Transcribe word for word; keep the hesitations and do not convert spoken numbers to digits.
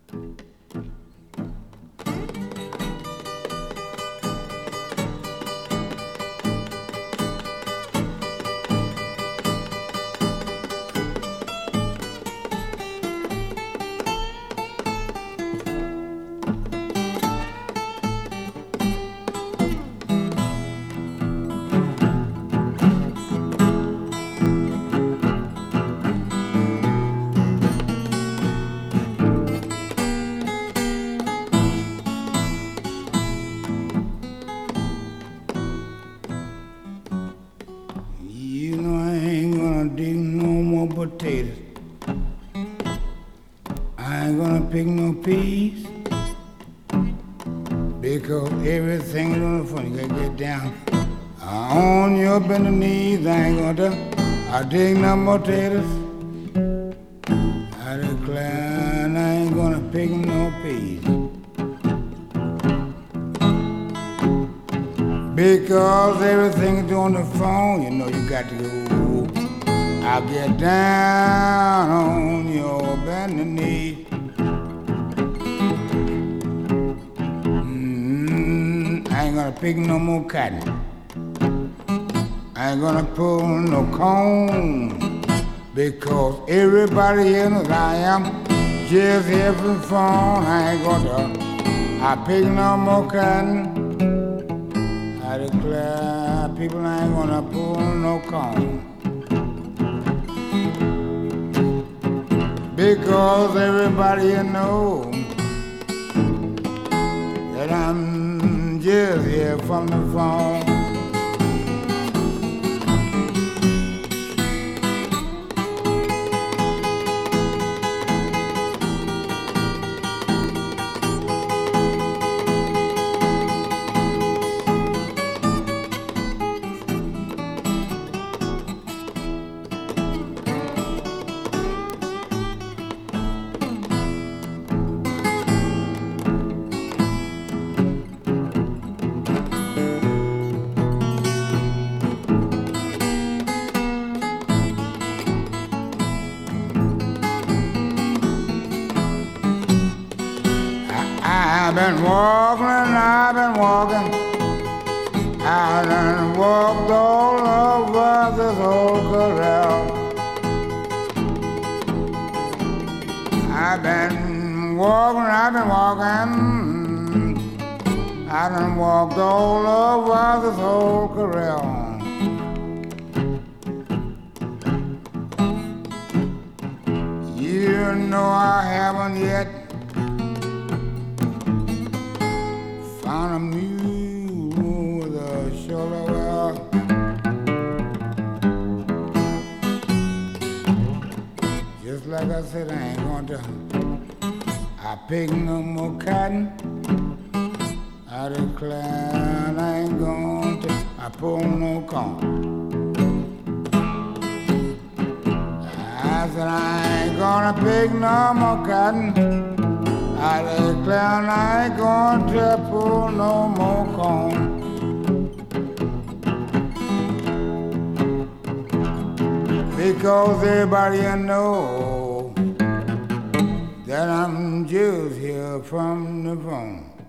You know I ain't gonna dig no more potatoes. I ain't gonna pick no peas because everything's gonna fun. You gotta get down on your bending knees. I ain't gonna do. I dig no more potatoes. I declare I ain't gonna pick no peas because everything's on the phone. You know you got to go. I'll get down on your bending knees. Mm, I ain't gonna pick no more cotton. I ain't gonna pull no corn because everybody here knows I am just here for the phone. I ain't gonna I pick no more cotton. I declare people I ain't gonna pull no corn because everybody here knows that I'm just here from the phone. I've been walking and I've been walking. I done walked all over this whole corral. I've been walking, I've been walking. I done walked all over this whole corral. You know I haven't yet found a mule with a shoulder well. Just like I said, I ain't going to I pick no more cotton. I declare I ain't going to I pull no corn. I said I ain't gonna pick no more cotton. I declare I ain't going to pull no more corn. Because everybody I know that I'm just here from the phone.